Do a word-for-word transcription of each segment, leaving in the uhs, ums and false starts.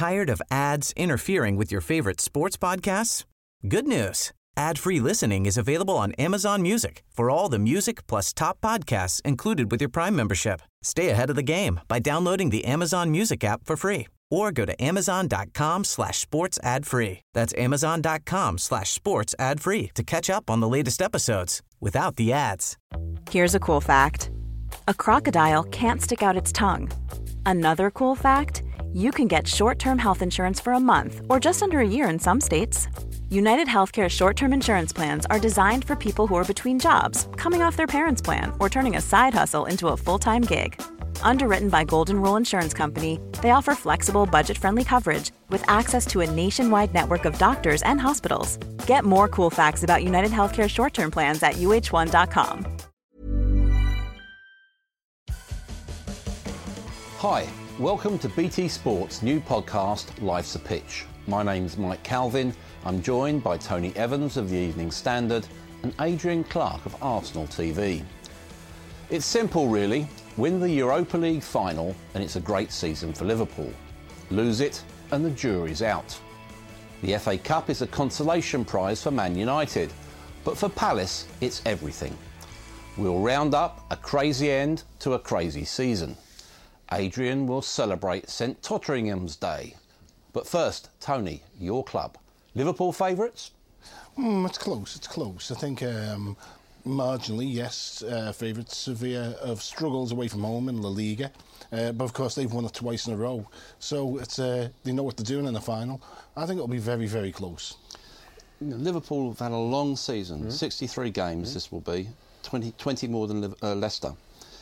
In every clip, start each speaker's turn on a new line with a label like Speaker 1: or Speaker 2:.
Speaker 1: Tired of ads interfering with your favorite sports podcasts? Good news. Ad-free listening is available on Amazon Music for all the music plus top podcasts included with your Prime membership. Stay ahead of the game by downloading the Amazon Music app for free or go to amazon.com slash sports ad free. That's amazon.com slash sports ad free to catch up on the latest episodes without the ads.
Speaker 2: Here's a cool fact. A crocodile can't stick out its tongue. Another cool fact, you can get short-term health insurance for a month or just under a year in some states. United Healthcare short-term insurance plans are designed for people who are between jobs, coming off their parents' plan, or turning a side hustle into a full-time gig. Underwritten by Golden Rule Insurance Company, they offer flexible, budget-friendly coverage with access to a nationwide network of doctors and hospitals. Get more cool facts about United Healthcare short-term plans at U H one dot com.
Speaker 3: Hi, welcome to B T Sport's new podcast, Life's a Pitch. My name's Mike Calvin. I'm joined by Tony Evans of the Evening Standard and Adrian Clark of Arsenal T V. It's simple really. Win the Europa League final and it's a great season for Liverpool. Lose it and the jury's out. The F A Cup is a consolation prize for Man United, but for Palace it's everything. We'll round up a crazy end to a crazy season. Adrian will celebrate St Totteringham's Day. But first, Tony, your club. Liverpool favourites?
Speaker 4: Mm, it's close, it's close. I think um, marginally, yes, uh, favourites. Sevilla have struggles away from home in La Liga. Uh, but of course, they've won it twice in a row. So it's uh, they know what they're doing in the final. I think it'll be very, very close.
Speaker 3: Liverpool have had a long season, mm. sixty-three games mm. this will be, twenty, twenty more than uh, Leicester.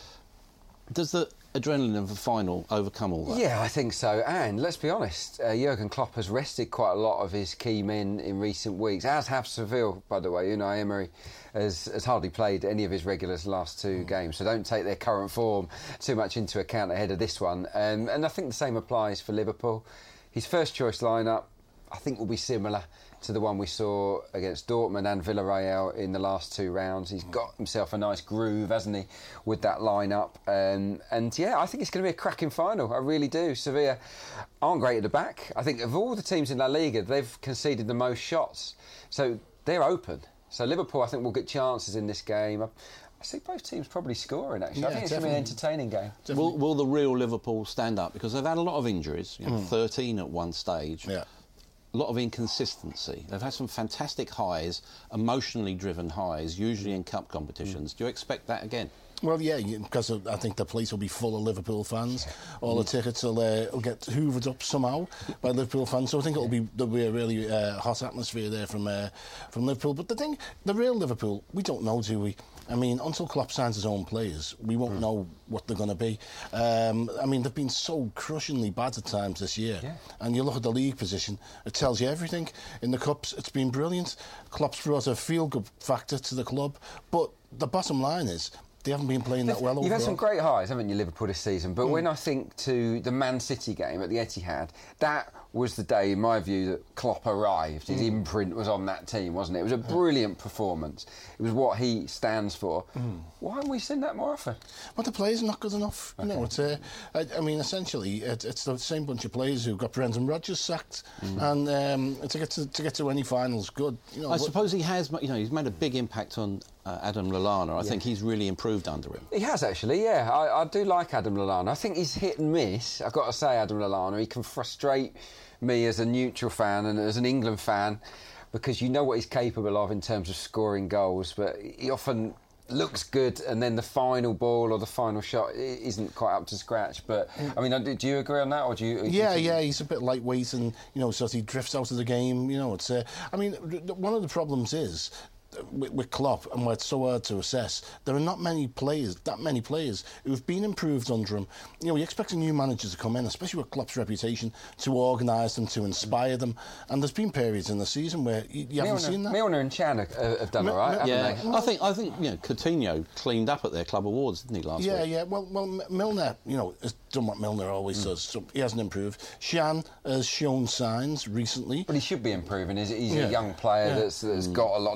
Speaker 3: Does the adrenaline of the final overcome all that?
Speaker 5: Yeah, I think so. And let's be honest, uh, Jurgen Klopp has rested quite a lot of his key men in recent weeks, as have Seville, by the way. You know, Emery has, has hardly played any of his regulars the last two mm. games, so don't take their current form too much into account ahead of this one. Um, and I think the same applies for Liverpool. His first choice lineup, I think, will be similar to the one we saw against Dortmund and Villarreal in the last two rounds. He's got himself a nice groove, hasn't he, with that lineup. Um, and yeah, I think it's going to be a cracking final. I really do. Sevilla aren't great at the back. I think of all the teams in La Liga, they've conceded the most shots. So they're open. So Liverpool, I think, will get chances in this game. I, I see both teams probably scoring, actually.
Speaker 4: Yeah,
Speaker 5: I think it's going to be an entertaining game.
Speaker 3: Will, will the real Liverpool stand up? Because they've had a lot of injuries, you know, mm. thirteen at one stage.
Speaker 4: Yeah.
Speaker 3: A lot of inconsistency. They've had some fantastic highs, emotionally driven highs, usually in cup competitions. Mm. Do you expect that again?
Speaker 4: Well, yeah, because I think the place will be full of Liverpool fans. All the tickets will, uh, will get hoovered up somehow by Liverpool fans. So I think it'll be there'll be a really uh, hot atmosphere there from uh, from Liverpool. But the thing, the real Liverpool, we don't know, do we? I mean, until Klopp signs his own players, we won't mm. know what they're going to be. Um, I mean, they've been so crushingly bad at times this year. Yeah. And you look at the league position, it tells you everything. In the Cups, it's been brilliant. Klopp's brought a feel-good factor to the club. But the bottom line is, they haven't been playing that well overall.
Speaker 5: You've had some great highs, haven't you, Liverpool, this season? But mm. when I think to the Man City game at the Etihad, that was the day, in my view, that Klopp arrived. His mm. imprint was on that team, wasn't it? It was a brilliant performance. It was what he stands for. Mm. Why haven't we seen that more often?
Speaker 4: Well, the players are not good enough. Okay. You know, it's uh, I, I mean, essentially, it, it's the same bunch of players who got Brendan Rodgers sacked, mm. and um, to get to, to get to any finals, good. You know,
Speaker 3: I what, suppose he has. You know, he's made a big impact on uh, Adam Lallana. I yeah. think he's really improved under him.
Speaker 5: He has actually, yeah. I, I do like Adam Lallana. I think he's hit and miss. I've got to say, Adam Lallana, he can frustrate me as a neutral fan and as an England fan, because you know what he's capable of in terms of scoring goals, but he often looks good and then the final ball or the final shot isn't quite up to scratch. But I mean, do you agree on that, or do you?
Speaker 4: Yeah, do you... yeah, he's a bit lightweight, and you know, so he drifts out of the game. You know, it's. Uh, I mean, one of the problems is, With, with Klopp, and where it's so hard to assess, there are not many players, that many players who've been improved under him. You know, you expect a new manager to come in, especially with Klopp's reputation, to organise them, to inspire them. And there's been periods in the season where you, you haven't
Speaker 5: Milner,
Speaker 4: seen that.
Speaker 5: Milner and Chan have, have done
Speaker 4: Mi-
Speaker 5: all right,
Speaker 3: Mi-
Speaker 5: haven't
Speaker 3: yeah.
Speaker 5: they?
Speaker 3: I think I think you know Coutinho cleaned up at their club awards, didn't he, last
Speaker 4: yeah,
Speaker 3: week?
Speaker 4: Yeah, yeah. Well, well, Milner, you know, has done what Milner always mm. does. So he hasn't improved. Chan has shown signs recently.
Speaker 5: But he should be improving. He's, he's
Speaker 4: yeah.
Speaker 5: a young player
Speaker 4: yeah.
Speaker 5: that's, that's
Speaker 3: mm.
Speaker 5: got a lot of growth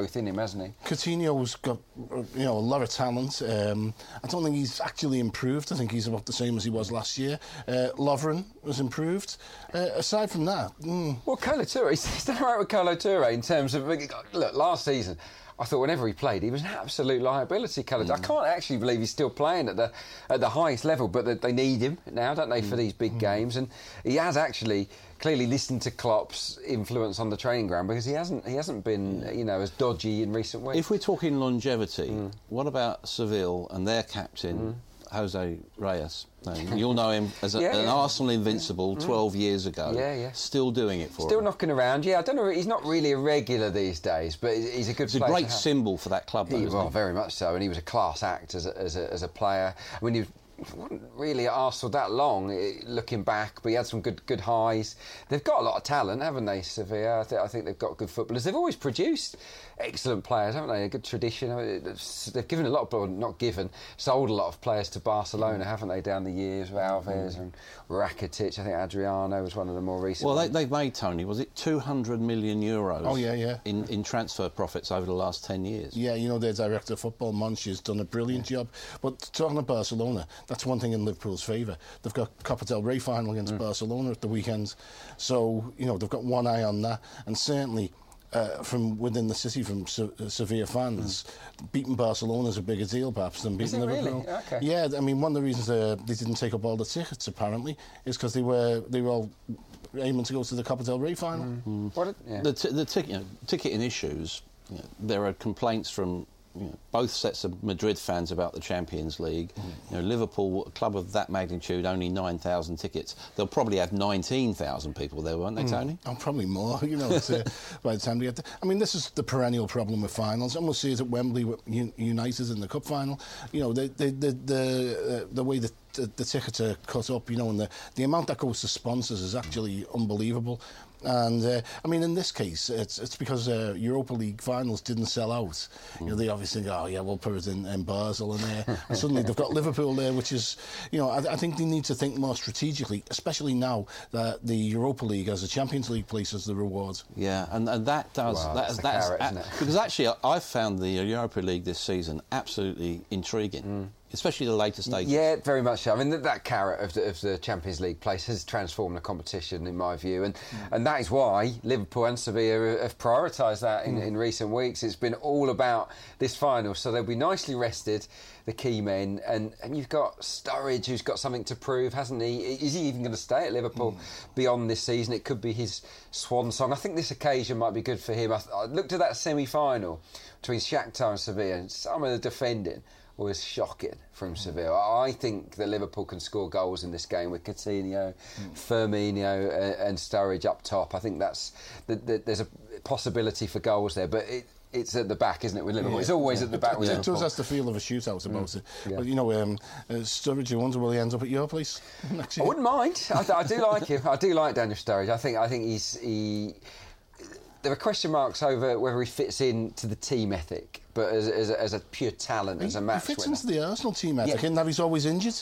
Speaker 5: within him, hasn't he?
Speaker 4: Coutinho's got, you know, a lot of talent. Um, I don't think he's actually improved. I think he's about the same as he was last year. Uh, Lovren has improved. Uh, aside from that... Mm.
Speaker 5: Well, Kolo Touré, he's, he's done all right with Kolo Touré in terms of... Look, last season... I thought whenever he played, he was an absolute liability. Kolo. Mm. I can't actually believe he's still playing at the at the highest level, but they need him now, don't they, mm. for these big mm. games? And he has actually clearly listened to Klopp's influence on the training ground, because he hasn't he hasn't been you know as dodgy in recent weeks.
Speaker 3: If we're talking longevity, mm. what about Seville and their captain? Mm. Jose Reyes. No, you'll know him as a,
Speaker 5: yeah,
Speaker 3: an
Speaker 5: yeah.
Speaker 3: Arsenal invincible mm. twelve years ago.
Speaker 5: Yeah, yeah.
Speaker 3: Still doing it for
Speaker 5: Still
Speaker 3: him.
Speaker 5: knocking around. Yeah, I don't know. He's not really a regular these days, but he's a good
Speaker 3: He's
Speaker 5: player.
Speaker 3: a great symbol for that club, though,
Speaker 5: he,
Speaker 3: isn't
Speaker 5: well,
Speaker 3: he?
Speaker 5: very much so. And he was a class act as a, as a, as a player. I mean, he was wasn't really at Arsenal that long, looking back, but he had some good good highs. They've got a lot of talent, haven't they, Sevilla? I, th- I think they've got good footballers. They've always produced excellent players, haven't they? A good tradition. I mean, they've given a lot of, not given, sold a lot of players to Barcelona, haven't they, down the years, with Alves and Rakitic. I think Adriano was one of the more recent
Speaker 3: Well, they,
Speaker 5: ones.
Speaker 3: they've made, Tony, was it two hundred million euros
Speaker 4: Oh, yeah, yeah.
Speaker 3: In, in transfer profits over the last ten years?
Speaker 4: Yeah, you know, their director of football, Monchi's done a brilliant yeah. job. But talking of Barcelona, that's one thing in Liverpool's favour. They've got Copa del Rey final against mm. Barcelona at the weekend. So, you know, they've got one eye on that. And certainly... Uh, from within the city, from Se- uh, Sevilla fans, mm. beating Barcelona is a bigger deal, perhaps, than beating Liverpool.
Speaker 5: Really? Okay.
Speaker 4: Yeah, I mean, one of the reasons uh, they didn't take up all the tickets, apparently, is because they were they were all aiming to go to the Copa del Rey final.
Speaker 3: Mm. Mm.
Speaker 5: What? A, yeah.
Speaker 3: The, t- the tic- you know, ticketing issues. You know, there are complaints from you know, both sets of Madrid fans about the Champions League. Mm. You know, Liverpool, a club of that magnitude, only nine thousand tickets. They'll probably have nineteen thousand people there, won't they, mm. Tony?
Speaker 4: Oh, probably more, you know, to, by the time we get there. I mean, this is the perennial problem with finals, and we'll see it at Wembley with U- United in the Cup final. You know, the, the, the, the, uh, the way that the, the tickets are cut up, you know, and the, the amount that goes to sponsors is actually unbelievable. And uh, I mean, in this case, it's it's because uh, Europa League finals didn't sell out. Mm. You know, they obviously go, oh yeah, we'll put it in, in Basel and there. And suddenly they've got Liverpool there, which is, you know, I, I think they need to think more strategically, especially now that the Europa League has a Champions League place as the reward.
Speaker 3: Yeah, and, and that does
Speaker 5: wow,
Speaker 3: that,
Speaker 5: that's a
Speaker 3: that's
Speaker 5: carrot,
Speaker 3: a,
Speaker 5: isn't it?
Speaker 3: because actually I've found the Europa League this season absolutely intriguing. Mm. Especially the later stages.
Speaker 5: Yeah, very much so. I mean, that, that carrot of the, of the Champions League place has transformed the competition, in my view, and mm. and that is why Liverpool and Sevilla have prioritised that in, mm. in recent weeks. It's been all about this final, so they'll be nicely rested, the key men, and, and you've got Sturridge, who's got something to prove, hasn't he? Is he even going to stay at Liverpool mm. beyond this season? It could be his swan song. I think this occasion might be good for him. I, I looked at that semi-final between Shakhtar and Sevilla, and some of the defending was shocking from Sevilla. I think that Liverpool can score goals in this game with Coutinho, mm. Firmino and, and Sturridge up top. I think that's the, the, there's a possibility for goals there, but it, it's at the back, isn't it, with Liverpool? Yeah. It's always yeah. at the back with
Speaker 4: it,
Speaker 5: Liverpool.
Speaker 4: It does have the feel of a shootout about mm. it. Yeah. But, you know, um, uh, Sturridge, you wonder will he end up at your place next year?
Speaker 5: I wouldn't mind. I, I do like him. I do like Daniel Sturridge. I think I think he's... he. There are question marks over whether he fits into the team ethic, but as, as, a, as a pure talent,
Speaker 4: he,
Speaker 5: as a match
Speaker 4: He fits
Speaker 5: winner.
Speaker 4: into the Arsenal team ethic,
Speaker 5: yeah.
Speaker 4: in that he's always injured.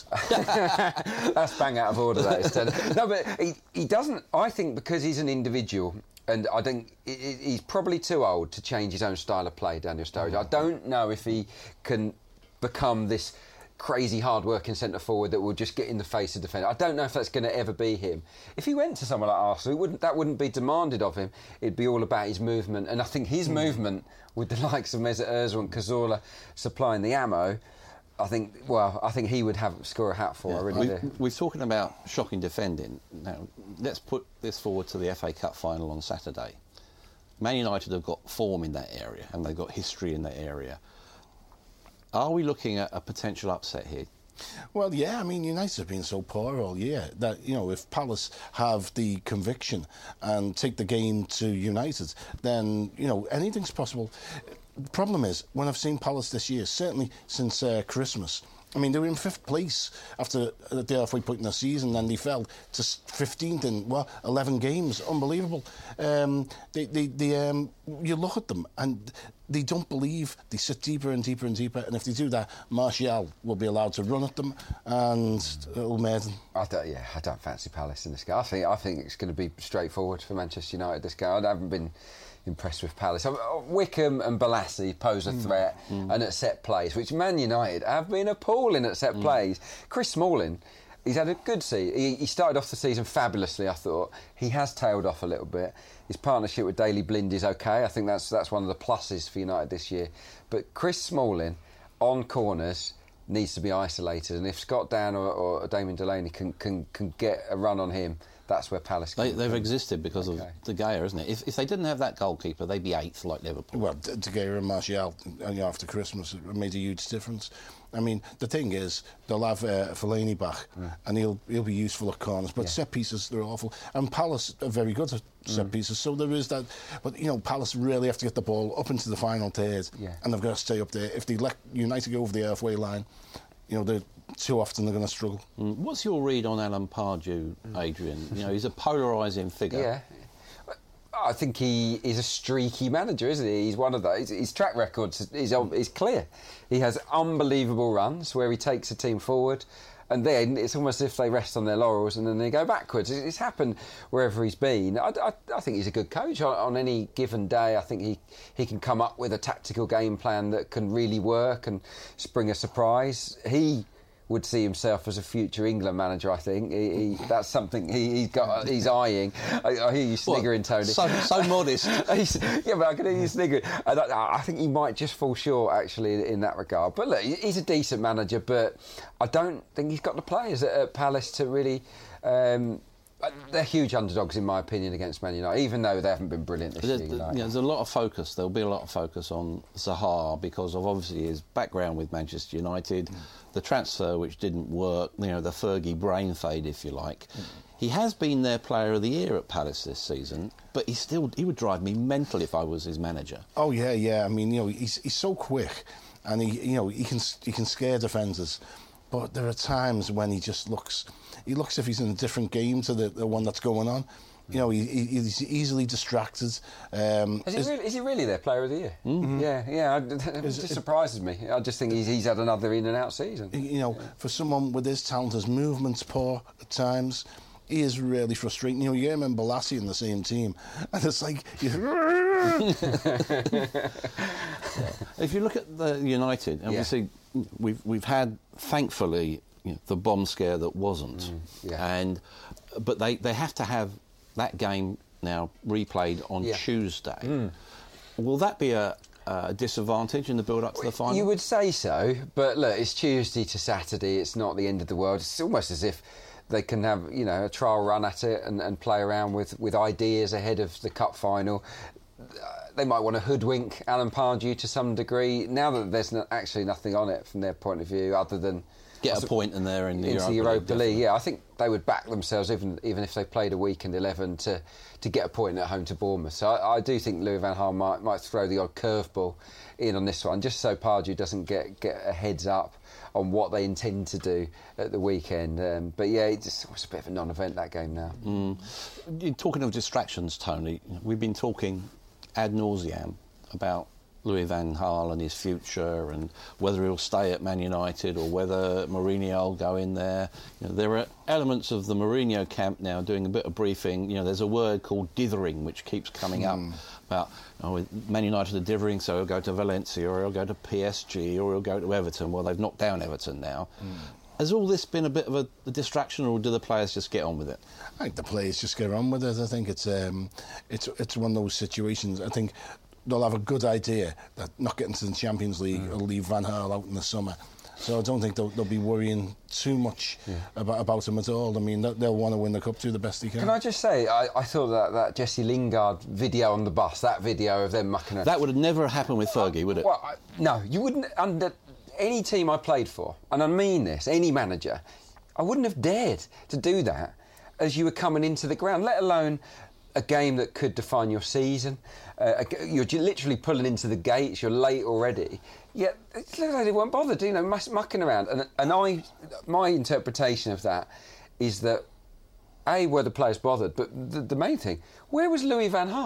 Speaker 5: That's bang out of order, that is. No, but he, he doesn't... I think because he's an individual, and I think he's probably too old to change his own style of play, Daniel Sturridge. I don't know if he can become this crazy hard-working centre-forward that will just get in the face of defender. I don't know if that's going to ever be him. If he went to someone like Arsenal, it wouldn't, that wouldn't be demanded of him. It'd be all about his movement. And I think his mm. movement, with the likes of Mesut Ozil and Cazorla supplying the ammo, I think, well, I think he would have score a hat for. Yeah. I really
Speaker 3: we,
Speaker 5: do.
Speaker 3: We're talking about shocking defending. Now, let's put this forward to the F A Cup final on Saturday. Man United have got form in that area, and they've got history in that area. Are we looking at a potential upset here?
Speaker 4: Well, yeah, I mean, United have been so poor all year that, you know, if Palace have the conviction and take the game to United, then, you know, anything's possible. The problem is, when I've seen Palace this year, certainly since uh, Christmas, I mean, they were in fifth place after the halfway point in the season, and they fell to fifteenth in, well, eleven games. Unbelievable. Um, they, they, they, um, you look at them, and they don't believe. They sit deeper and deeper and deeper, and if they do that, Martial will be allowed to run at them, and it'll maiden.
Speaker 5: I don't, yeah, I don't fancy Palace in this game. I think I think it's going to be straightforward for Manchester United this game. I haven't been impressed with Palace. Wickham and Balassi pose a threat, mm. and at set plays, which Man United have been appalling at set mm. plays. Chris Smalling, he's had a good season. He, he started off the season fabulously, I thought. He has tailed off a little bit. His partnership with Daley Blind is okay. I think that's that's one of the pluses for United this year. But Chris Smalling, on corners, needs to be isolated. And if Scott Dan or, or Damien Delaney can, can, can get a run on him, that's where Palace can...
Speaker 3: They, they've existed because okay. of De Gea, isn't it? If, if they didn't have that goalkeeper, they'd be eighth like Liverpool.
Speaker 4: Well, De Gea and Martial, you know, after Christmas, it made a huge difference. I mean, the thing is, they'll have uh, Fellaini back, yeah. and he'll he'll be useful at corners. But yeah. set pieces, they're awful. And Palace are very good at set mm. pieces, so there is that. But, you know, Palace really have to get the ball up into the final third, yeah. and they've got to stay up there. If they let United go over the halfway line, you know, they're, too often they're going to struggle.
Speaker 3: Mm. What's your read on Alan Pardew, Adrian? You know, he's a polarising figure.
Speaker 5: Yeah. I think he is a streaky manager, isn't he? He's one of those. His track record is, is clear. He has unbelievable runs where he takes a team forward, and then it's almost as if they rest on their laurels and then they go backwards. It's happened wherever he's been. I, I, I think he's a good coach. On, on any given day, I think he, he can come up with a tactical game plan that can really work and spring a surprise. He would see himself as a future England manager. I think he, he, that's something he, he's got. He's eyeing. I, I hear you sniggering, Tony.
Speaker 3: So, so modest.
Speaker 5: Yeah, but I can hear you sniggering. And I, I think he might just fall short actually in, in that regard. But look, he's a decent manager, but I don't think he's got the players at, at Palace to really. Um, They're huge underdogs, in my opinion, against Man United, even though they haven't been brilliant this
Speaker 3: there's,
Speaker 5: year.
Speaker 3: There's, you know, there's a lot of focus. There'll be a lot of focus on Zaha because of obviously his background with Manchester United, mm. the transfer which didn't work, you know, the Fergie brain fade, if you like. Mm. He has been their Player of the Year at Palace this season, but he still he would drive me mental if I was his manager.
Speaker 4: Oh yeah, yeah. I mean, you know, he's he's so quick, and he you know he can he can scare defenders, but there are times when he just looks. He looks as if he's in a different game to the, the one that's going on. You know, he, he, he's easily distracted. Um,
Speaker 5: is, he really, is he really their Player of the Year? Mm-hmm. Yeah, yeah. It just it, surprises me. I just think he's, he's had another in and out season.
Speaker 4: You know,
Speaker 5: yeah.
Speaker 4: for someone with his talent, his movement's poor at times. He is really frustrating. You know, you hear him and Balassi in the same team, and it's like...
Speaker 3: If you look at the United, obviously yeah. we've we've had, thankfully, you know, the bomb scare that wasn't, mm, yeah. and but they, they have to have that game now replayed on yeah. Tuesday. Mm. Will that be a, a disadvantage in the build-up to the final?
Speaker 5: You would say so, but look, it's Tuesday to Saturday. It's not the end of the world. It's almost as if they can have, you know, a trial run at it and, and play around with, with ideas ahead of the cup final. They might want to hoodwink Alan Pardew to some degree now that there's no, actually nothing on it from their point of view other than
Speaker 3: get a point in there in the
Speaker 5: into
Speaker 3: Europa,
Speaker 5: Europa
Speaker 3: League.
Speaker 5: League. Yeah, I think they would back themselves even even if they played a weekend eleven to to get a point at home to Bournemouth. So I, I do think Louis van Gaal might might throw the odd curveball in on this one, just so Pardew doesn't get get a heads up on what they intend to do at the weekend. Um, but yeah, it just was a bit of a non-event, that game now.
Speaker 3: Mm. Talking of distractions, Tony, we've been talking ad nauseam about Louis van Gaal and his future and whether he'll stay at Man United or whether Mourinho will go in there. You know, there are elements of the Mourinho camp now doing a bit of briefing. You know, there's a word called dithering which keeps coming mm. up about, oh, Man United are dithering, so he'll go to Valencia or he'll go to P S G or he'll go to Everton. Well, they've knocked down Everton now. Mm. Has all this been a bit of a, a distraction, or do the players just get on with it?
Speaker 4: I think the players just get on with it. I think it's um, it's it's one of those situations. I think they'll have a good idea that not getting to the Champions League mm. will leave Van Gaal out in the summer. So I don't think they'll, they'll be worrying too much yeah. about, about him at all. I mean, they'll want to win the cup, do the best they can.
Speaker 5: Can I just say, I, I thought that, that Jesse Lingard video on the bus, that video of them mucking around...
Speaker 3: That would have never happened with Fergie, would it?
Speaker 5: Well, I, no, you wouldn't... Under any team I played for, and I mean this, any manager, I wouldn't have dared to do that as you were coming into the ground, let alone a game that could define your season. Uh, you're literally pulling into the gates, you're late already. Yet, it looks like they weren't bothered, you know, mucking around. And, and I, my interpretation of that is that, A, were the players bothered, but the, the main thing, where was Louis van Gaal?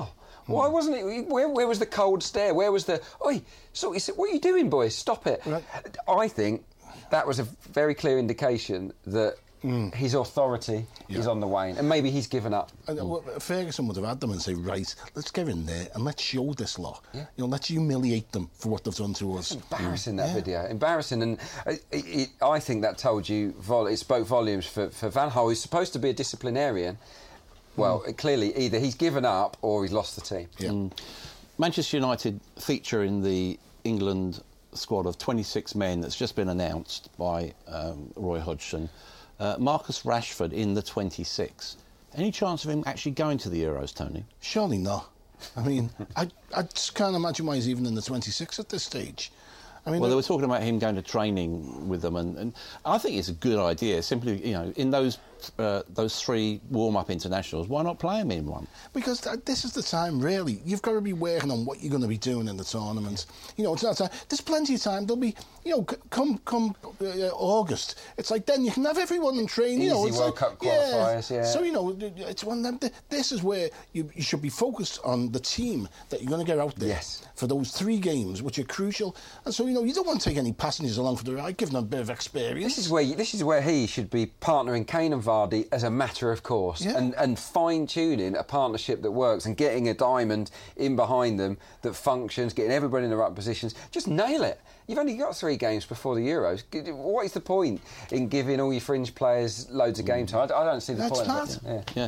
Speaker 5: Why wasn't it? Where, where was the cold stare? Where was the, oi, so he said, what are you doing, boys? Stop it. Right. I think that was a very clear indication that Mm. his authority yeah. is on the wane, and maybe he's given up.
Speaker 4: And, uh, well, Ferguson would have had them and say, right, let's get in there and let's show this lot. Yeah. You know, let's humiliate them for what they've done to us.
Speaker 5: It's embarrassing, mm. that yeah. video. Embarrassing. And it, it, I think that told you, it spoke volumes for, for Van Gaal, who's supposed to be a disciplinarian. Well, mm. clearly, either he's given up or he's lost the team.
Speaker 3: Yeah. Mm. Manchester United feature in the England squad of twenty-six men that's just been announced by um, Roy Hodgson. Uh, Marcus Rashford in the twenty-six. Any chance of him actually going to the Euros, Tony?
Speaker 4: Surely not. I mean, I, I just can't imagine why he's even in the twenty-six at this stage. I mean,
Speaker 3: well, they were talking about him going to training with them, and, and I think it's a good idea. Simply, you know, in those uh, those three warm-up internationals, why not play him in one?
Speaker 4: Because th- this is the time, really. You've got to be working on what you're going to be doing in the tournament. You know, it's not time. There's plenty of time. There'll be, you know, c- come come uh, August. It's like then you can have everyone in training.
Speaker 5: Easy
Speaker 4: you know, it's
Speaker 5: World
Speaker 4: like,
Speaker 5: Cup qualifiers, yeah. yeah.
Speaker 4: So you know, it's one of them. This is where you, you should be focused on the team that you're going to get out there
Speaker 5: yes.
Speaker 4: for those three games, which are crucial. And so you know, you don't want to take any passengers along for the ride, give them a bit of experience.
Speaker 5: This is where you, this is where he should be partnering Kane and Vardy as a matter of course,
Speaker 4: yeah.
Speaker 5: and, and fine-tuning a partnership that works and getting a diamond in behind them that functions, getting everybody in the right positions. Just nail it. You've only got three games before the Euros. What is the point in giving all your fringe players loads of game time? I, I don't see the
Speaker 4: That's
Speaker 5: point
Speaker 4: not.
Speaker 5: of it.
Speaker 3: Yeah. yeah.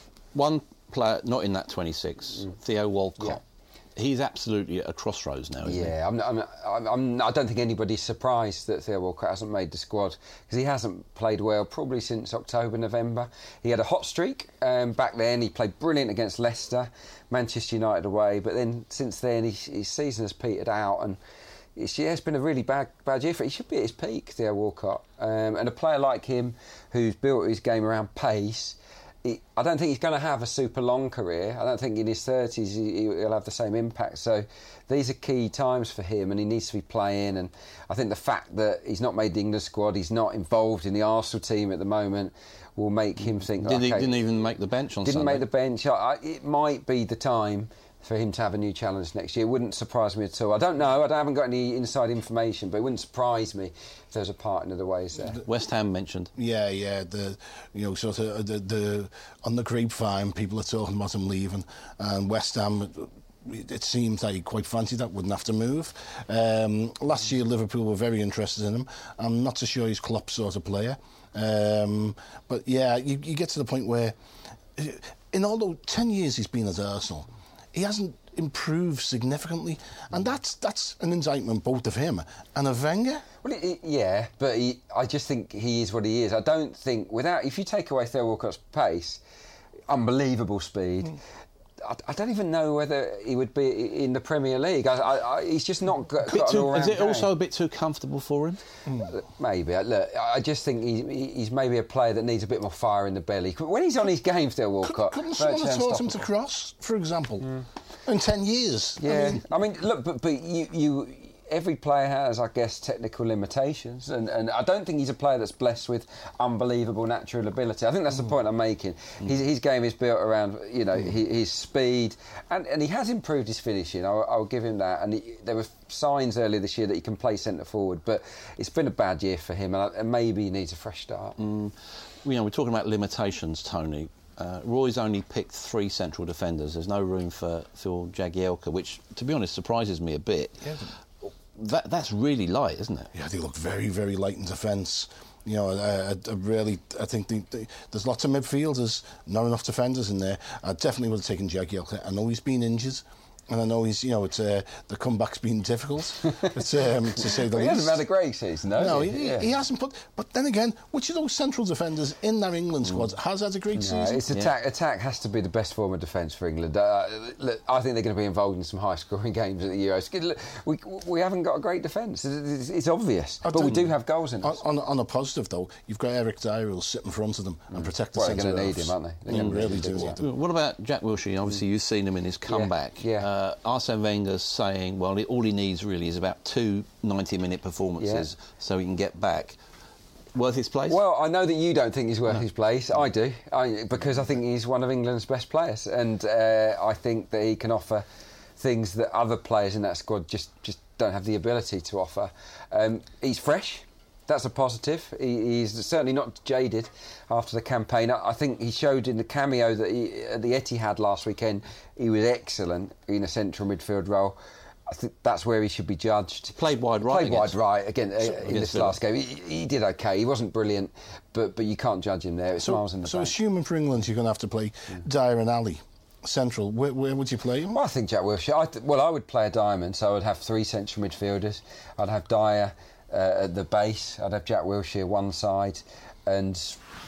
Speaker 3: One player not in that twenty-six, mm. Theo Walcott. Yeah. He's absolutely at a crossroads now, isn't
Speaker 5: yeah, he? Yeah, I'm, I'm, I'm, I don't think anybody's surprised that Theo Walcott hasn't made the squad because he hasn't played well probably since October, November. He had a hot streak um, back then. He played brilliant against Leicester, Manchester United away, but then since then he, his season has petered out and it's, yeah, it's been a really bad bad year for him. He should be at his peak, Theo Walcott. Um, and a player like him who's built his game around pace, I don't think he's going to have a super long career. I don't think in his thirties he'll have the same impact. So these are key times for him and he needs to be playing. And I think the fact that he's not made the England squad, he's not involved in the Arsenal team at the moment, will make him think...
Speaker 3: Did
Speaker 5: okay,
Speaker 3: he didn't even make the bench on
Speaker 5: didn't
Speaker 3: Sunday?
Speaker 5: Make the bench. I, it might be the time for him to have a new challenge next year. It wouldn't surprise me at all. I don't know. I, don't, I haven't got any inside information, but it wouldn't surprise me if there's a part in other ways there.
Speaker 3: West Ham mentioned.
Speaker 4: Yeah, yeah. The you know sort of the, the on the grapevine, people are talking about him leaving, and West Ham. It seems like he quite fancied that, wouldn't have to move. Um, last year, Liverpool were very interested in him. I'm not so sure he's Klopp's sort of player. Um, but yeah, you, you get to the point where, in although ten years he's been at Arsenal, he hasn't improved significantly, and that's that's an indictment both of him and of Wenger.
Speaker 5: Well, it, it, yeah, but he, I just think he is what he is. I don't think without if you take away Theo Walcott's pace, unbelievable speed. Mm. I, I don't even know whether he would be in the Premier League. I, I, I, he's just not got, got
Speaker 3: too,
Speaker 5: an all-round
Speaker 3: Is it
Speaker 5: game.
Speaker 3: also a bit too comfortable for him?
Speaker 5: Mm. Maybe. Look, I just think he, he's maybe a player that needs a bit more fire in the belly. When he's on his game, Theo Walcott...
Speaker 4: Couldn't someone have taught him to cross, for example, mm. in ten years?
Speaker 5: Yeah. I mean, I mean look, but, but you... you every player has, I guess, technical limitations, and, and I don't think he's a player that's blessed with unbelievable natural ability. I think that's mm. the point I'm making. Mm. His, his game is built around, you know, mm. his, his speed, and, and he has improved his finishing. I'll, I'll give him that. And he, there were signs earlier this year that he can play centre forward, but it's been a bad year for him, and, and maybe he needs a fresh start.
Speaker 3: Mm. You know, we're talking about limitations, Tony. Uh, Roy's only picked three central defenders. There's no room for Phil Jagielka, which, to be honest, surprises me a bit. Yeah. That that's really light, isn't it?
Speaker 4: Yeah, they look very, very light in defence. You know, I, I, I really, I think they, they, there's lots of midfielders, not enough defenders in there. I definitely would have taken Jagielka. I know he's been injured, and I know he's, you know, it's uh, the comeback's been difficult. It's, um, to say the
Speaker 5: well,
Speaker 4: least.
Speaker 5: He hasn't had a great season, no.
Speaker 4: No,
Speaker 5: he,
Speaker 4: he,
Speaker 5: yeah.
Speaker 4: he hasn't. But but then again, which of those central defenders in their England squad mm. has had a great
Speaker 5: no,
Speaker 4: season?
Speaker 5: It's attack. Yeah. Attack has to be the best form of defence for England. Uh, look, I think they're going to be involved in some high-scoring games at the Euros. Look, we we haven't got a great defence. It's, it's obvious, I but we do have goals in us.
Speaker 4: On, on, on a positive though, you've got Eric Dyer who'll sit in front of them mm. and protect the
Speaker 5: well,
Speaker 4: centre.
Speaker 5: They're going to need him, aren't they? They're
Speaker 4: mm, really do.
Speaker 5: Need
Speaker 3: him. What about Jack Wilshere? Obviously, mm. you've seen him in his comeback.
Speaker 5: Yeah. yeah.
Speaker 3: Uh, Arsene Wenger's saying, well, all he needs really is about two ninety-minute performances yeah. so he can get back. worth his place?
Speaker 5: Well, I know that you don't think he's worth no. his place. I do, I, because I think he's one of England's best players, and uh, I think that he can offer things that other players in that squad just, just don't have the ability to offer. Um, he's fresh. That's a positive. He, he's certainly not jaded after the campaign. I, I think he showed in the cameo that he, at the Etihad last weekend, he was excellent in a central midfield role. I think that's where he should be judged.
Speaker 3: Played wide right.
Speaker 5: Played
Speaker 3: against,
Speaker 5: wide right again uh, in this
Speaker 3: Villa.
Speaker 5: last game. He, he did okay. He wasn't brilliant, but but you can't judge him there. It's
Speaker 4: so,
Speaker 5: miles in the
Speaker 4: So
Speaker 5: back.
Speaker 4: assuming for England you're going to have to play mm. Dyer and Ali central, where, where would you play him?
Speaker 5: Well, I think Jack Wilshere. I th- well, I would play a diamond, so I would have three central midfielders. I'd have Dyer uh, at the base. I'd have Jack Wilshere one side, and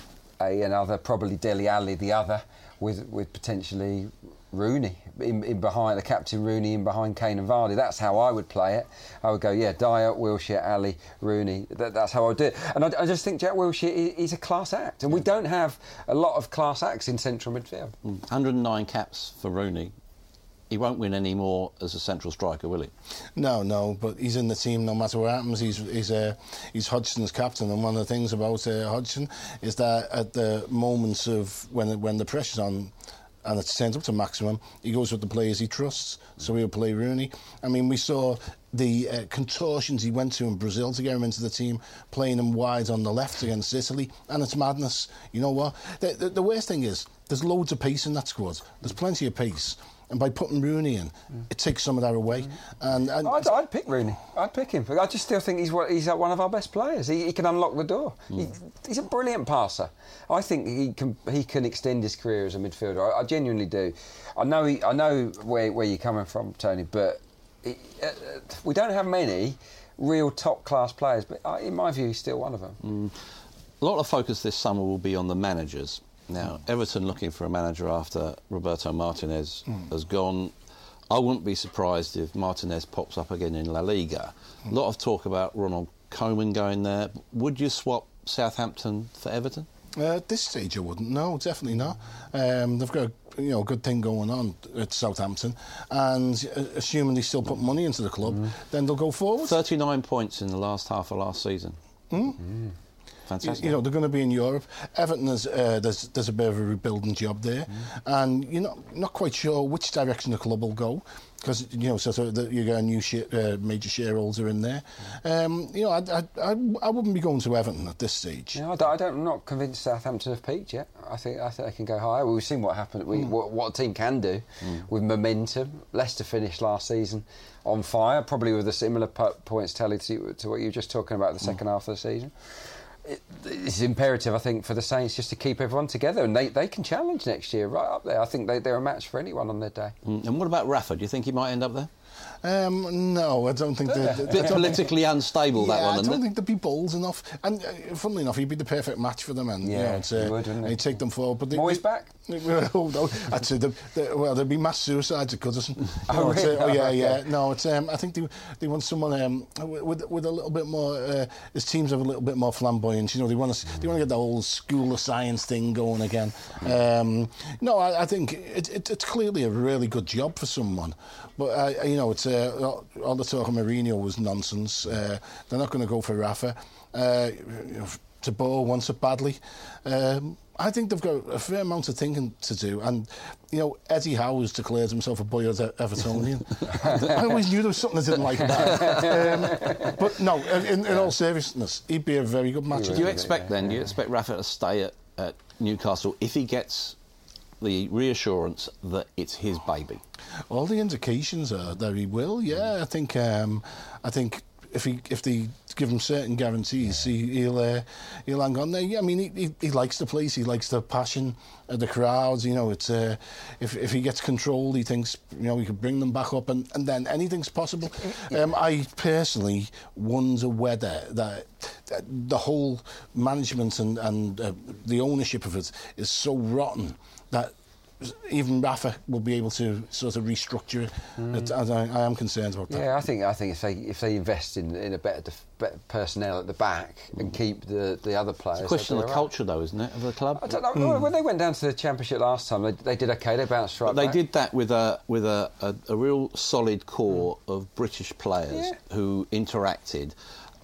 Speaker 5: a, another probably Dele Alli the other, with with potentially Rooney in, in behind the captain Rooney in behind Kane and Vardy. That's how I would play it. I would go, yeah, Dyer, Wilshere, Ali, Rooney. That, that's how I would do it. And I, I just think Jack Wilshere is, is a class act, and we don't have a lot of class acts in central midfield.
Speaker 3: one hundred and nine caps for Rooney. He won't win any more as a central striker, will he?
Speaker 4: No, no, but he's in the team no matter what happens. He's he's uh, he's Hodgson's captain, and one of the things about uh, Hodgson is that at the moments of when when the pressure's on and it's turned up to maximum, he goes with the players he trusts, so he'll play Rooney. I mean, we saw the uh, contortions he went to in Brazil to get him into the team, playing him wide on the left against Italy, and it's madness. You know what? The, the, the worst thing is, there's loads of pace in that squad. There's plenty of pace. And by putting Rooney in, mm. it takes some of that away. Mm. And, and
Speaker 5: I'd, I'd pick Rooney. I'd pick him. I just still think he's he's one of our best players. He, he can unlock the door. Mm. He, he's a brilliant passer. I think he can he can extend his career as a midfielder. I, I genuinely do. I know he, I know where where you're coming from, Tony, but it, uh, we don't have many real top class players. But uh, in my view, he's still one of them.
Speaker 3: Mm. A lot of focus this summer will be on the managers. Now, Everton looking for a manager after Roberto Martinez mm. has gone. I wouldn't be surprised if Martinez pops up again in La Liga. Mm. A lot of talk about Ronald Koeman going there. Would you swap Southampton for Everton?
Speaker 4: Uh, at this stage, I wouldn't. No, definitely not. Um, they've got a you know, good thing going on at Southampton, and uh, assuming they still put money into the club, mm. then they'll go forward.
Speaker 3: thirty-nine points in the last half of last season.
Speaker 4: Mm.
Speaker 3: Mm. Fantastic.
Speaker 4: You know, they're going to be in Europe. Everton, is, uh, there's, there's a bit of a rebuilding job there. Mm. And you're not, not quite sure which direction the club will go, because, you know, sort of the, you got a new share, uh, major shareholder in there. Mm. Um, you know, I, I, I, I wouldn't be going to Everton at this stage.
Speaker 5: Yeah, I don't, I don't, I'm not convinced Southampton have peaked yet. I think I think they can go higher. Well, we've seen what happened, we, mm. what, what a team can do mm. with momentum. Leicester finished last season on fire, probably with a similar po- points tally to, to what you were just talking about the second mm. half of the season. It, it's imperative, I think, for the Saints just to keep everyone together, and they, they can challenge next year right up there. I think they, they're a match for anyone on their day.
Speaker 3: Mm. And what about Rafa? Do you think he might end up there?
Speaker 4: Um, no, I don't think...
Speaker 3: A bit politically unstable,
Speaker 4: yeah,
Speaker 3: that one,
Speaker 4: I
Speaker 3: isn't
Speaker 4: don't
Speaker 3: it?
Speaker 4: think they'd be bold enough. And uh, funnily enough, he'd be the perfect match for them. And,
Speaker 5: yeah,
Speaker 4: you know, it's, uh,
Speaker 5: he would, wouldn't he?
Speaker 4: He'd take them forward. But they,
Speaker 5: Moyes
Speaker 4: they,
Speaker 5: back?
Speaker 4: oh, no, I'd say the, the, well, there'd be mass suicides at Goodison.
Speaker 5: Oh,
Speaker 4: know,
Speaker 5: really?
Speaker 4: uh, oh, yeah,
Speaker 5: oh,
Speaker 4: yeah.
Speaker 5: okay.
Speaker 4: No, it's, um, I think they, they want someone um, with, with a little bit more... Uh, his teams have a little bit more flamboyance. You know, they want to they want to get the whole school of science thing going again. Um, no, I, I think it, it, it's clearly a really good job for someone. But, uh, you know, it's uh, all the talk of Mourinho was nonsense. Uh, they're not going to go for Rafa. Uh, you know, De Boer wants it badly. Um, I think they've got a fair amount of thinking to do. And, you know, Eddie Howe has declared himself a boyhood Evertonian. I always knew there was something I didn't like about it. Um, but, no, in, in all seriousness, he'd be a very good match.
Speaker 3: Do you expect, then, do you expect Rafa to stay at, at Newcastle if he gets the reassurance that it's his baby?
Speaker 4: All the indications are that he will. Yeah, I think. Um, I think if he if they give him certain guarantees, yeah. he, he'll uh, he'll hang on there. Yeah, I mean, he, he, he likes the place. He likes the passion of the crowds. You know, it's uh, if if he gets control, he thinks you know he could bring them back up, and, and then anything's possible. Um, I personally wonder whether that. The whole management and, and uh, the ownership of it is so rotten that even Rafa will be able to sort of restructure it. Mm. it I, I am concerned about that.
Speaker 5: Yeah, I think I think if they if they invest in, in a better, def, better personnel at the back mm. and keep the, the other players.
Speaker 3: It's a question of the culture, though, isn't it, of the club?
Speaker 5: I don't know. Mm. When they went down to the Championship last time, they, they did okay. They bounced right
Speaker 3: but they
Speaker 5: back.
Speaker 3: did that with a with a, a, a real solid core mm. of British players yeah. who interacted.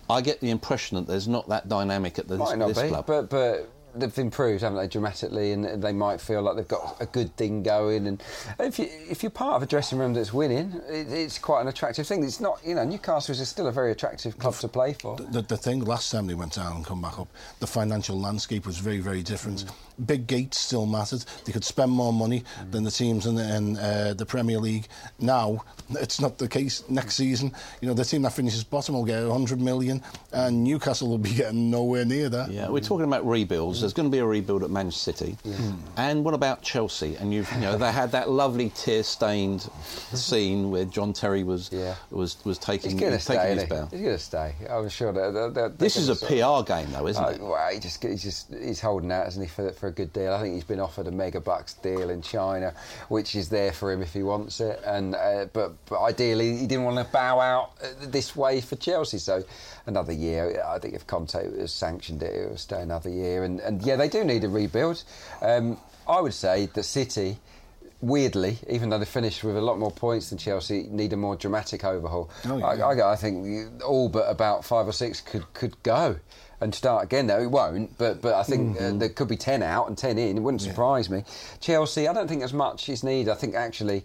Speaker 3: I get the impression that there's not that dynamic at this,
Speaker 5: Might not
Speaker 3: this
Speaker 5: be,
Speaker 3: club.
Speaker 5: but but they've improved, haven't they, dramatically, and they might feel like they've got a good thing going. And if you if you're part of a dressing room that's winning, it, it's quite an attractive thing. It's not, you know, Newcastle is still a very attractive club to play for.
Speaker 4: The, the thing last time they went down and come back up, the financial landscape was very, very different. Mm. Big gates still mattered. They could spend more money mm. than the teams in, the, in uh, the Premier League. Now it's not the case. Next season, you know, the team that finishes bottom will get one hundred million, and Newcastle will be getting nowhere near that.
Speaker 3: Yeah, we're talking about rebuilds. There's going to be a rebuild at Manchester City. Yeah. Mm. And what about Chelsea? And you've, you know, they had that lovely tear-stained scene where John Terry was yeah. was was taking,
Speaker 5: He's gonna
Speaker 3: taking
Speaker 5: stay,
Speaker 3: his
Speaker 5: he?
Speaker 3: bow.
Speaker 5: He's going to stay. I'm sure. They're, they're, they're
Speaker 3: this is a P R game, though, isn't
Speaker 5: uh,
Speaker 3: it?
Speaker 5: Well, he just he's just he's holding out, isn't he, for for a good deal? I think he's been offered a mega bucks deal in China, which is there for him if he wants it. And uh, but, but ideally, he didn't want to bow out this way for Chelsea. So another year. I think if Conte has sanctioned it, it will stay another year. And, and yeah, they do need a rebuild. Um, I would say that City, weirdly, even though they finished with a lot more points than Chelsea, need a more dramatic overhaul. Oh, yeah. I, I, I think all but about five or six could, could go and start again. Though it won't, but but I think mm-hmm. uh, there could be ten out and ten in. It wouldn't surprise yeah. me. Chelsea, I don't think as much is needed. I think actually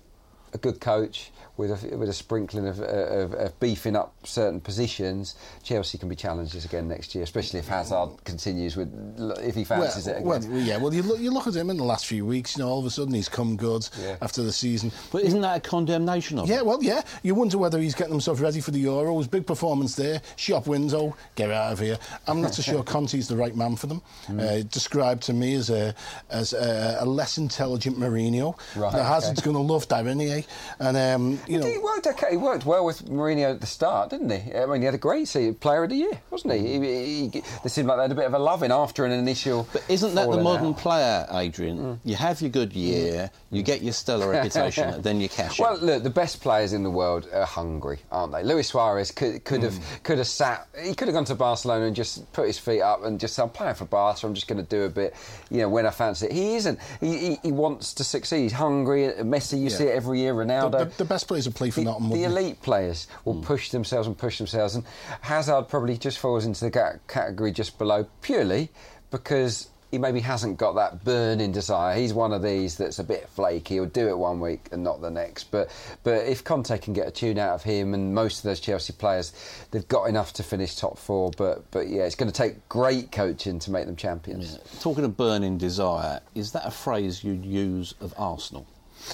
Speaker 5: a good coach with a, with a sprinkling of, of, of beefing up certain positions, Chelsea can be challengers again next year, especially if Hazard continues with, if he fancies
Speaker 4: well,
Speaker 5: it again.
Speaker 4: Well, yeah, well, you look, you look at him in the last few weeks, you know, all of a sudden he's come good yeah. after the season.
Speaker 3: But isn't that a condemnation of
Speaker 4: Yeah,
Speaker 3: him?
Speaker 4: well, yeah. You wonder whether he's getting himself ready for the Euros. Big performance there. Shop window. Get out of here. I'm not so sure Conte's the right man for them. Mm. Uh, described to me as a as a, a less intelligent Mourinho. Right, the Hazard's okay. going to love Darinier. And, um, you know...
Speaker 5: He worked, okay. he worked well with Mourinho at the start, didn't he? I mean, he had a great season, player of the year, wasn't he? he, he, he they seemed like they had a bit of a loving after an initial...
Speaker 3: But isn't that the modern
Speaker 5: out.
Speaker 3: player, Adrian? Mm. You have your good year, you get your stellar reputation, then you cash
Speaker 5: well,
Speaker 3: it.
Speaker 5: Well, look, the best players in the world are hungry, aren't they? Luis Suarez could, could, mm. have, could have sat... He could have gone to Barcelona and just put his feet up and just said, I'm playing for Barca, I'm just going to do a bit, you know, when I fancy it. He isn't. He, he, he wants to succeed. He's hungry. Messi, you yeah. see it every year. Ronaldo.
Speaker 4: The, the, the best players who play for
Speaker 5: the,
Speaker 4: Nottingham.
Speaker 5: The elite players will mm. push themselves and push themselves. And Hazard probably just falls into the category just below, purely because he maybe hasn't got that burning desire. He's one of these that's a bit flaky. He'll do it one week and not the next. But but if Conte can get a tune out of him and most of those Chelsea players, they've got enough to finish top four. But but yeah, it's going to take great coaching to make them champions.
Speaker 3: Yeah. Talking of burning desire, is that a phrase you'd use of Arsenal?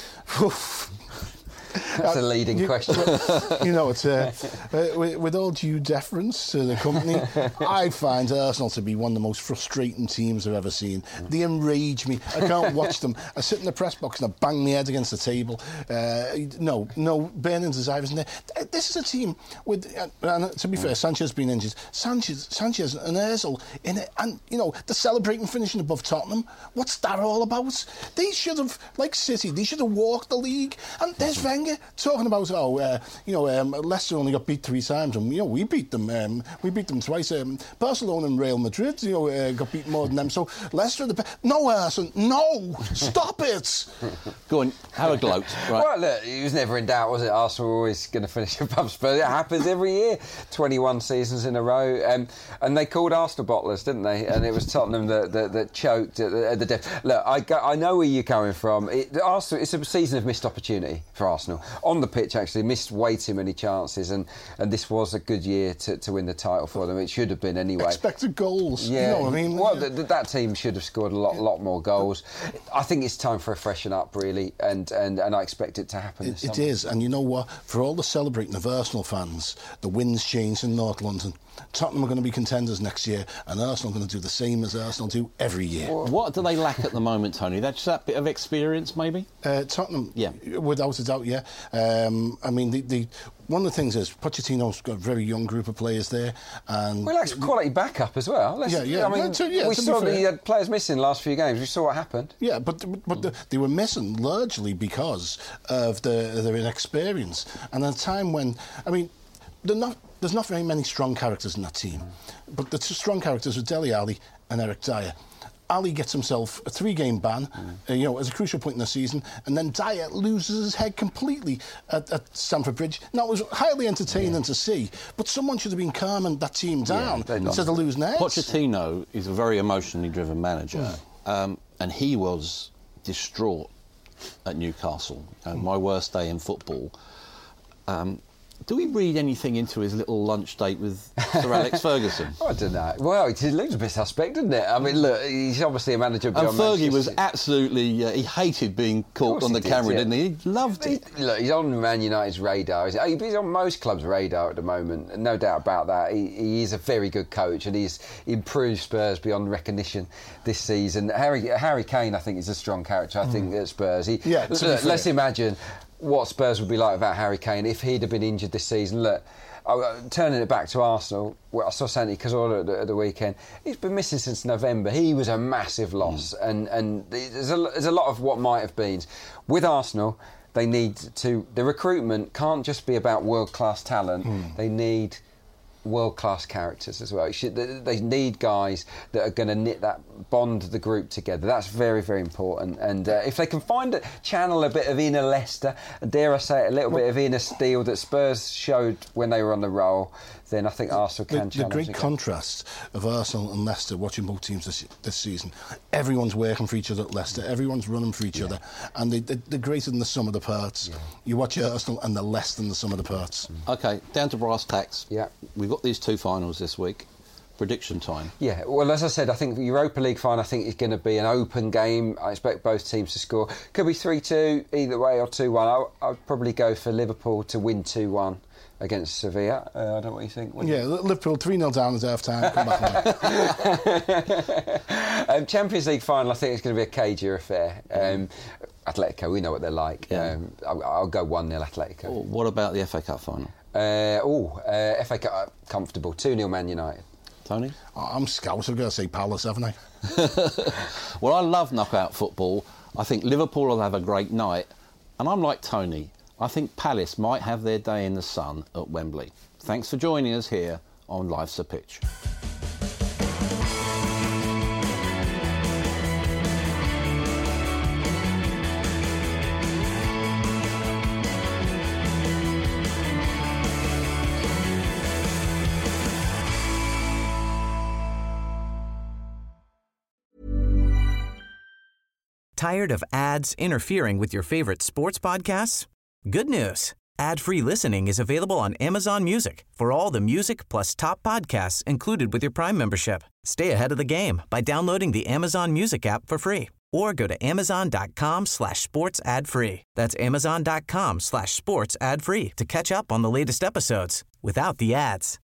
Speaker 5: That's a leading
Speaker 4: you,
Speaker 5: question.
Speaker 4: You know, it's, uh, uh, with, with all due deference to the company, I find Arsenal to be one of the most frustrating teams I've ever seen. They enrage me. I can't watch them. I sit in the press box and I bang my head against the table. Uh, no, no burning desire isn't there. This is a team with, uh, and to be fair, Sanchez being injured. Sanchez, Sanchez and Ozil in it, and you know they're celebrating finishing above Tottenham. What's that all about? They should have, like City, they should have walked the league. And there's Wenger talking about, oh, uh, you know, um, Leicester only got beat three times, and you know we beat them. Um, we beat them twice. Um, Barcelona and Real Madrid, you know, uh, got beat more than them. So Leicester, the be- no, Arsenal, no, stop it.
Speaker 3: Go on, have a gloat. Right.
Speaker 5: Well, look, he was never in doubt, was it? Arsenal were always going to finish above Spurs. It happens every year, twenty-one seasons in a row, um, and they called Arsenal bottlers, didn't they? And it was Tottenham that, that, that choked at the, at the death. Look, I, go, I know where you're coming from. It, Arsenal, it's a season of missed opportunity for Arsenal. On the pitch, actually, missed way too many chances, and, and this was a good year to, to win the title for them. It should have been anyway.
Speaker 4: Expected goals,
Speaker 5: yeah.
Speaker 4: You know what I mean?
Speaker 5: Well,
Speaker 4: yeah.
Speaker 5: th- that team should have scored a lot, yeah. lot more goals. I think it's time for a freshen up, really, and, and, and I expect it to happen
Speaker 4: it,
Speaker 5: this
Speaker 4: It
Speaker 5: summer.
Speaker 4: is, and you know what? For all the celebrating of Arsenal fans, the wind's changed in North London. Tottenham are going to be contenders next year, and Arsenal are going to do the same as Arsenal do every year.
Speaker 3: What do they lack at the moment, Tony? That's that bit of experience, maybe?
Speaker 4: Uh, Tottenham,
Speaker 3: yeah,
Speaker 4: without a doubt, yeah. Um, I mean, the, the one of the things is Pochettino's got a very young group of players there, and
Speaker 5: well, that's quality backup as well. Let's,
Speaker 4: yeah, yeah.
Speaker 5: I mean,
Speaker 4: yeah, to, yeah,
Speaker 5: we
Speaker 4: to
Speaker 5: saw that he had players missing the last few games. We saw what happened.
Speaker 4: Yeah, but but the, they were missing largely because of the, their inexperience, and at a time when, I mean, they're not. There's not very many strong characters in that team, but the two strong characters are Dele Alli and Eric Dyer. Ali gets himself a three-game ban, mm. uh, you know, as a crucial point in the season, and then Dyer loses his head completely at, at Stamford Bridge. Now, it was highly entertaining yeah. to see, but someone should have been calming that team down yeah, instead of losing heads.
Speaker 3: Pochettino is a very emotionally driven manager, mm. um, and he was distraught at Newcastle. Uh, mm. My worst day in football. Um, Do we read anything into his little lunch date with Sir Alex Ferguson?
Speaker 5: I don't know. Well, it looks a bit suspect, doesn't it? I mean, look, he's obviously a manager beyond
Speaker 3: And Fergie
Speaker 5: Manchester.
Speaker 3: was absolutely... Uh, he hated being caught on the
Speaker 5: he
Speaker 3: camera,
Speaker 5: did, yeah.
Speaker 3: didn't he? He loved it.
Speaker 5: He, look, he's on Man United's radar. He's on most clubs' radar at the moment, no doubt about that. He, he is a very good coach, and he's improved Spurs beyond recognition this season. Harry Harry Kane, I think, is a strong character, I mm. think, at Spurs. He,
Speaker 4: yeah,
Speaker 5: look, let's imagine what Spurs would be like without Harry Kane if he'd have been injured this season. Look, uh, turning it back to Arsenal, well, I saw Santi Cazorla at the, at the weekend. He's been missing since November. He was a massive loss, mm. and and there's a, there's a lot of what might have been. With Arsenal, they need to. The recruitment can't just be about world class talent. Mm. They need world-class characters as well. Should, they need guys that are going to knit that bond the group together. That's very, very important. And uh, if they can find it, channel a bit of inner Leicester, dare I say it, a little well, bit of inner Steele that Spurs showed when they were on the roll, then I think Arsenal can
Speaker 4: the,
Speaker 5: challenge
Speaker 4: The great
Speaker 5: again.
Speaker 4: contrast of Arsenal and Leicester, watching both teams this, this season, everyone's working for each other at Leicester, everyone's running for each yeah. other, and they, they, they're greater than the sum of the parts. Yeah. You watch Arsenal and they're less than the sum of the parts.
Speaker 3: Mm. OK, down to brass tacks.
Speaker 5: Yeah.
Speaker 3: We've got these two finals this week. Prediction time.
Speaker 5: Yeah, well, as I said, I think the Europa League final, I think, is going to be an open game. I expect both teams to score. Could be three two either way, or two one. I, I'd probably go for Liverpool to win two one against Sevilla. Uh, I don't know what you think. What
Speaker 4: yeah, you... Liverpool three nil down at half time. Come back.
Speaker 5: um, Champions League final, I think it's going to be a cagier affair. Um, Atletico, we know what they're like.
Speaker 3: Yeah.
Speaker 5: Um, I'll, I'll go one nil Atletico.
Speaker 3: Oh, what about the F A Cup final?
Speaker 5: Uh, oh, uh, F A Cup, uh, comfortable. two nil Man United.
Speaker 3: Tony?
Speaker 4: Oh, I'm Scouse. I've got to say Palace, haven't I?
Speaker 3: Well, I love knockout football. I think Liverpool will have a great night. And I'm like Tony. I think Palace might have their day in the sun at Wembley. Thanks for joining us here on Life's a Pitch.
Speaker 1: Tired of ads interfering with your favorite sports podcasts? Good news. Ad-free listening is available on Amazon Music for all the music plus top podcasts included with your Prime membership. Stay ahead of the game by downloading the Amazon Music app for free or go to amazon.com slash sports ad free. That's amazon.com slash sports ad free to catch up on the latest episodes without the ads.